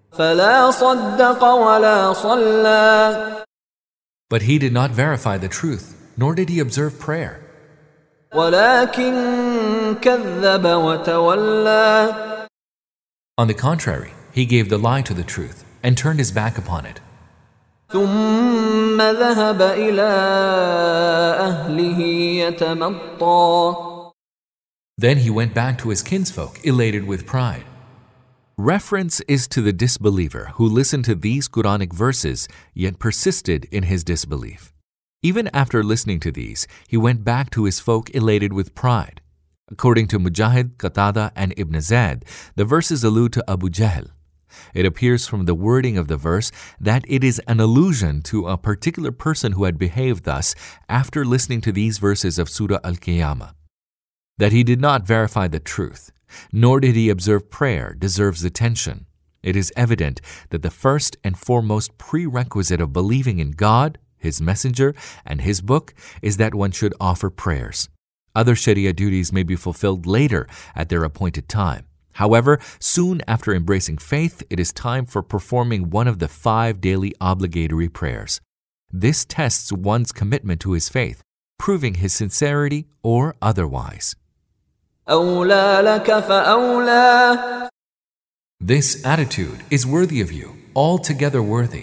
فلا صدق ولا صلى But he did not verify the truth, nor did he observe prayer. ولكن كذب وتولى On the contrary, he gave the lie to the truth and turned his back upon it. ثم ذهب إلى أهله يتمطى Then he went back to his kinsfolk, elated with pride. Reference is to the disbeliever who listened to these Quranic verses yet persisted in his disbelief. Even after listening to these, he went back to his folk elated with pride. According to Mujahid, Qatada, and Ibn Zayd, the verses allude to Abu Jahl. It appears from the wording of the verse that it is an allusion to a particular person who had behaved thus after listening to these verses of Surah Al-Qiyamah. That he did not verify the truth, nor did he observe prayer, deserves attention. It is evident that the first and foremost prerequisite of believing in God, His Messenger, and His Book is that one should offer prayers. Other Sharia duties may be fulfilled later at their appointed time. However, soon after embracing faith, it is time for performing one of the 5 daily obligatory prayers. This tests one's commitment to his faith, proving his sincerity or otherwise. أولى لك فأولى This attitude is worthy of you, altogether worthy.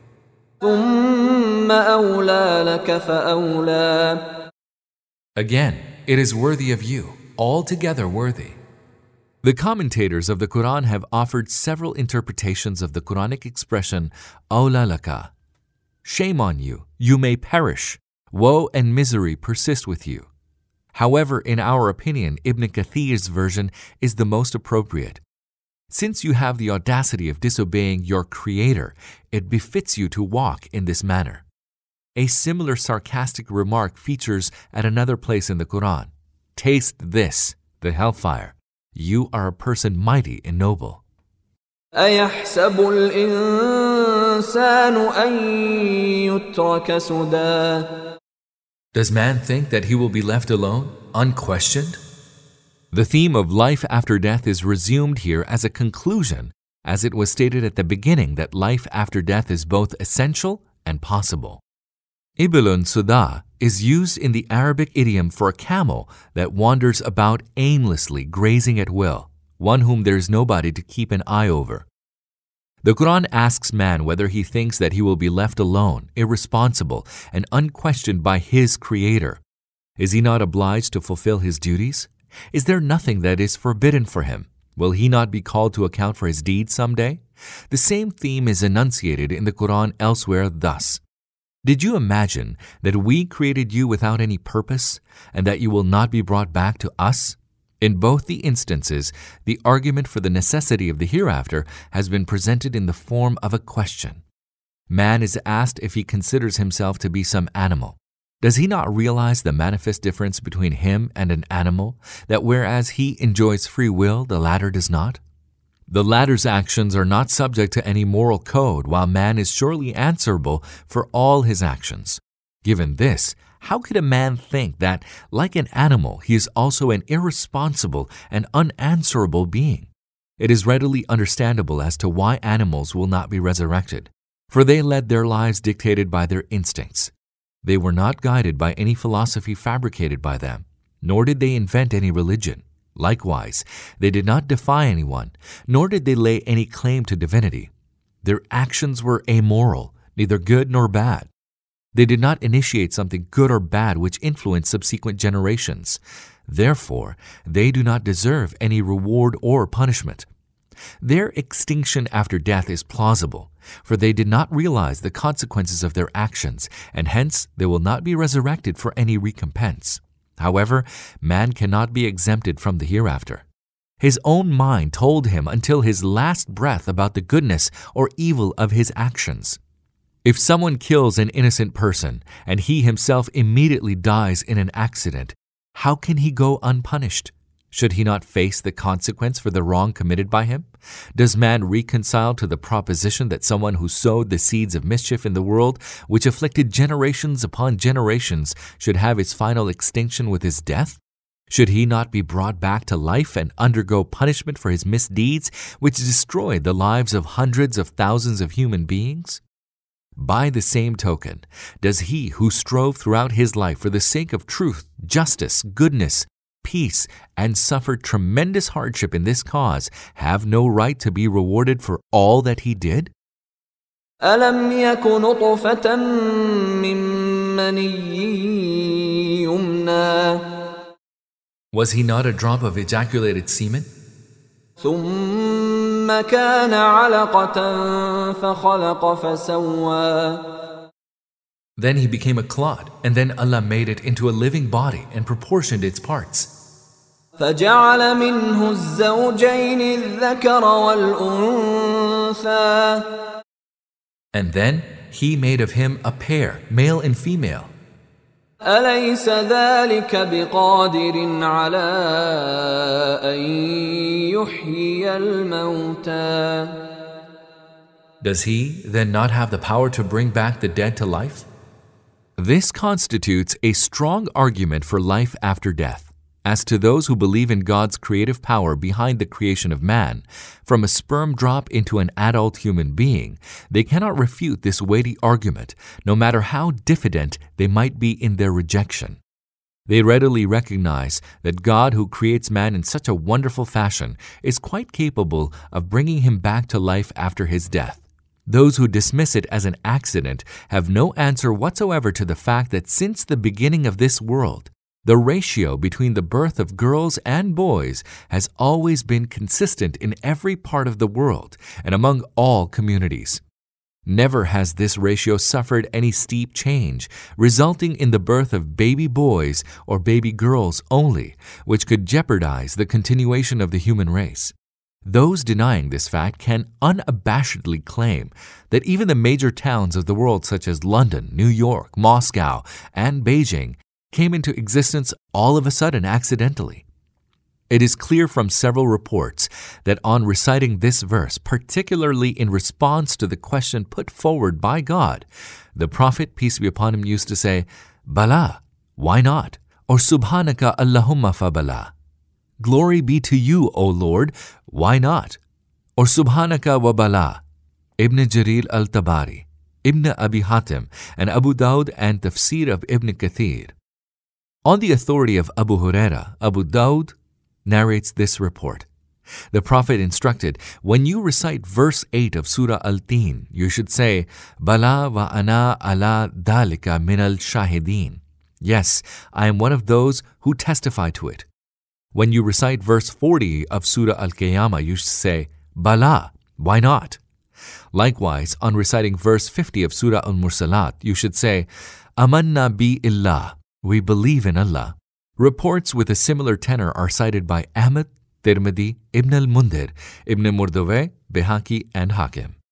ثم أولى لك فأولى Again, it is worthy of you, altogether worthy. The commentators of the Quran have offered several interpretations of the Quranic expression awla laka. Shame on you, you may perish. Woe and misery persist with you. However, in our opinion, Ibn Kathir's version is the most appropriate. Since you have the audacity of disobeying your Creator, it befits you to walk in this manner. A similar sarcastic remark features at another place in the Quran. Taste this, the hellfire. You are a person mighty and noble. أيحسب الإنسان أن يترك سدى Does man think that he will be left alone, unquestioned? The theme of life after death is resumed here as a conclusion, as it was stated at the beginning that life after death is both essential and possible. Ibilun Suda is used in the Arabic idiom for a camel that wanders about aimlessly, grazing at will, one whom there is nobody to keep an eye over. The Quran asks man whether he thinks that he will be left alone, irresponsible, and unquestioned by his Creator. Is he not obliged to fulfill his duties? Is there nothing that is forbidden for him? Will he not be called to account for his deeds someday? The same theme is enunciated in the Quran elsewhere thus. Did you imagine that we created you without any purpose, and that you will not be brought back to us? In both the instances, the argument for the necessity of the hereafter has been presented in the form of a question. Man is asked if he considers himself to be some animal. Does he not realize the manifest difference between him and an animal, that whereas he enjoys free will, the latter does not? The latter's actions are not subject to any moral code, while man is surely answerable for all his actions. Given this, how could a man think that, like an animal, he is also an irresponsible and unanswerable being? It is readily understandable as to why animals will not be resurrected, for they led their lives dictated by their instincts. They were not guided by any philosophy fabricated by them, nor did they invent any religion. Likewise, they did not defy anyone, nor did they lay any claim to divinity. Their actions were amoral, neither good nor bad. They did not initiate something good or bad which influenced subsequent generations. Therefore, they do not deserve any reward or punishment. Their extinction after death is plausible, for they did not realize the consequences of their actions, and hence they will not be resurrected for any recompense. However, man cannot be exempted from the hereafter. His own mind told him until his last breath about the goodness or evil of his actions. If someone kills an innocent person and he himself immediately dies in an accident, how can he go unpunished? Should he not face the consequence for the wrong committed by him? Does man reconcile to the proposition that someone who sowed the seeds of mischief in the world, which afflicted generations upon generations, should have its final extinction with his death? Should he not be brought back to life and undergo punishment for his misdeeds, which destroyed the lives of hundreds of thousands of human beings? By the same token, does he who strove throughout his life for the sake of truth, justice, goodness, peace, and suffered tremendous hardship in this cause have no right to be rewarded for all that he did? ألم يك نطفة من مني يمنى Was he not a drop of ejaculated semen? ثم كان علقة فخلق فسوى Then he became a clot, and then Allah made it into a living body and proportioned its parts. فجعل منه الزوجين الذكر والأنثى And then he made of him a pair, male and female. أليس ذلك بقادر على أن يحيي الموتى Does he then not have the power to bring back the dead to life? This constitutes a strong argument for life after death. As to those who believe in God's creative power behind the creation of man, from a sperm drop into an adult human being, they cannot refute this weighty argument, no matter how diffident they might be in their rejection. They readily recognize that God, who creates man in such a wonderful fashion, is quite capable of bringing him back to life after his death. Those who dismiss it as an accident have no answer whatsoever to the fact that since the beginning of this world, the ratio between the birth of girls and boys has always been consistent in every part of the world and among all communities. Never has this ratio suffered any steep change, resulting in the birth of baby boys or baby girls only, which could jeopardize the continuation of the human race. Those denying this fact can unabashedly claim that even the major towns of the world such as London, New York, Moscow, and Beijing came into existence all of a sudden accidentally. It is clear from several reports that on reciting this verse, particularly in response to the question put forward by God, the Prophet, peace be upon him, used to say, Bala, why not? Or Subhanaka Allahumma fa bala. Glory be to you, O Lord, why not? Or Subhanaka wa bala. Ibn Jarir al-Tabari, Ibn Abi Hatim, and Abu Dawud and Tafsir of Ibn Kathir. On the authority of Abu Huraira, Abu Dawud narrates this report. The Prophet instructed, when you recite verse 8 of Surah Al-Tin, you should say, Bala wa ana ala dalika min al-shahideen. Yes, I am one of those who testify to it. When you recite verse 40 of Surah Al-Qiyamah, you should say, Bala, why not? Likewise, on reciting verse 50 of Surah Al-Mursalat, you should say, Amanna bi illah. We believe in Allah. Reports with a similar tenor are cited by Ahmad, Tirmidhi, Ibn al-Mundhir, Ibn Murdawayh, Bihaqi, and Hakim.